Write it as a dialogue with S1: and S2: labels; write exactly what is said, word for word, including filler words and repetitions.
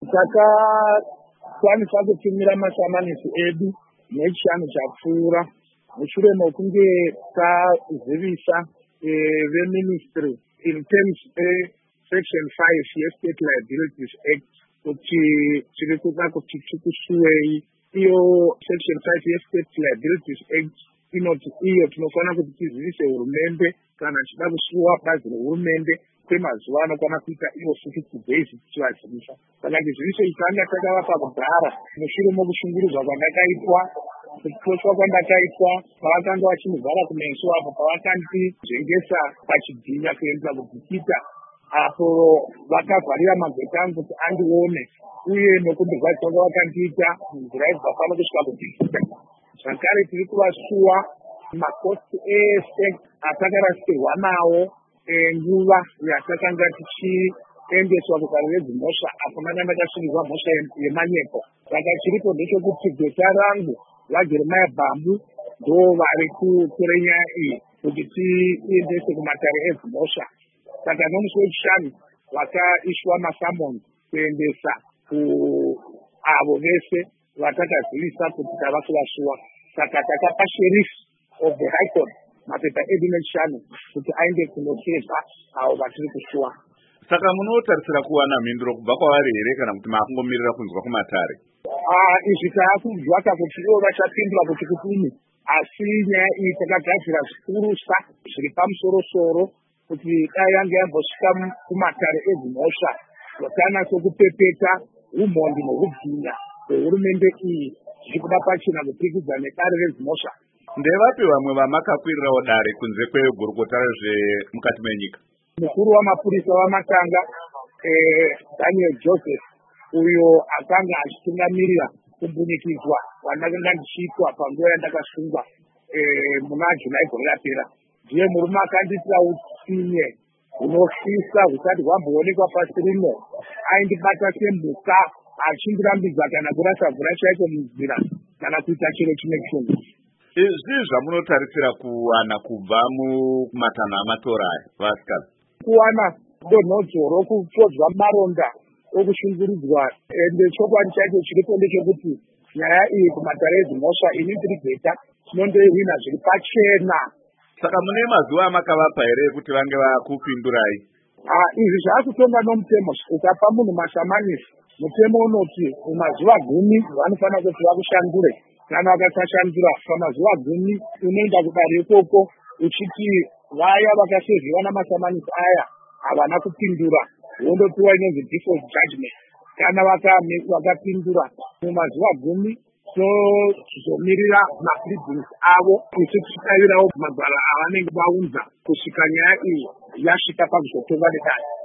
S1: takakwanisa kutumira masamanisi edu nechishanu chapfuura mushure mekunge tazivisa veministry in terms section five yeState Liabilities Act kuti tiri kuda kuti tikusuwei. Iyo section five yeState Liabilities Act inoti iyo tinofanira kuti tizivise hurumende kana tichida kusuwa bazi rehurumende kwemazuva anokwana kuita iyo sixty days tichivazivisa. Saka chiziviso ichi tanga takavapa kudhara mushure mokushungurudzwa kwandakaitwa kupotswa kwandakaitwa pavakanga vachindivhara kumeso apo pavakandizvengesa pachidhinya kuendesa kudzikita apo vakavharira magweta angu kuti andione uye nokundirwadza kwanga vakandiita nzira ibva pano kusvika kudzikita. Zvakare tiri kuvasuwa makosti ese atakarasirwa nawo nguva yatakanga tichiendeswa kugaro redzimhosva apo ndanga ndakasungirwa mhosva yemanyepo. Saka chiripo ndechekuti gweta rangu vaJeremia Bambu ndo vari kutore nyaya iyi kuti tiendese kumatare edzimhosva. Saka nomusi wechishanu vakaiswa masamoni kuendesa kuavo vese vatakazivisa kuti tava kuvasuwa. Saka takapa sheriff of the high court mapepa edu nechishanu kuti aende kunoteva avo vatiri kusuwa.
S2: Saka munotarisira kuwana mhinduro kubva kwavari here kana kuti maakungomirira kunzwa kumatare?
S1: Ah, izvi taakunzwa kuti ivo vachapindura kuti kudini, asi nyaya iyi takagadzira zvikurusa zviri pamusoro-soro kuti dai yange yambosvika kumatare edzimhosva vakanatso kupepeta umhondi nohubwinya hwehurumende iyi zviri kuda pachena kupikidza nedare redzimhosva.
S2: Ndevapi vamwe vamakakwirirawo dare kunze kwegurukota rezvemukati menyika?
S1: Mukuru wamapurisa waMatanga Daniel Joseph uyo akanga achitungamirira kumbunikidzwa kwandakanga ndichiitwa panguva yandakasungwa muna Julai gore rapera. Ndiye murume akandiitira utsinye hunosvisa husati hwamboonekwa pasi rino. Aindibata semhuka achindirambidza kana kurasa mvura chaiko munzira kana kuita chiro chine chungu.
S2: Izvi zvamunotarisira kuwana kubva mumatanho amatora aya vasikana?
S1: Kuwana donhodzo rokupodzwa maronda okushungurudzwa. Ende chokwadi chacho chiripo ndechekuti nyaya iyi kumatare edzimhosva ini ndiri gweta tinondoihwina zviri pachena.
S2: Saka mune mazuva amakavapa here kuti vange vakupindurai?
S1: Izvi zvaakutonga nomutemo. Ukapa munhu masamanisi mutemo unoti mumazuva gumi vanofanira kuti vakushandure. Kana vakasashandura pamazuva gumi unoenda kudare ikoko uchiti vaya vakasevhiwa namasamanisi aya havana kupindura wondopiwa inonzi default judgment. Kana vakapindura mumazuva gumi tozomirira mapleadings avo kuti tichitavirawo magwara avanenge vaunza kusvika nyaya iyi yasvika pakuzotonga nedare.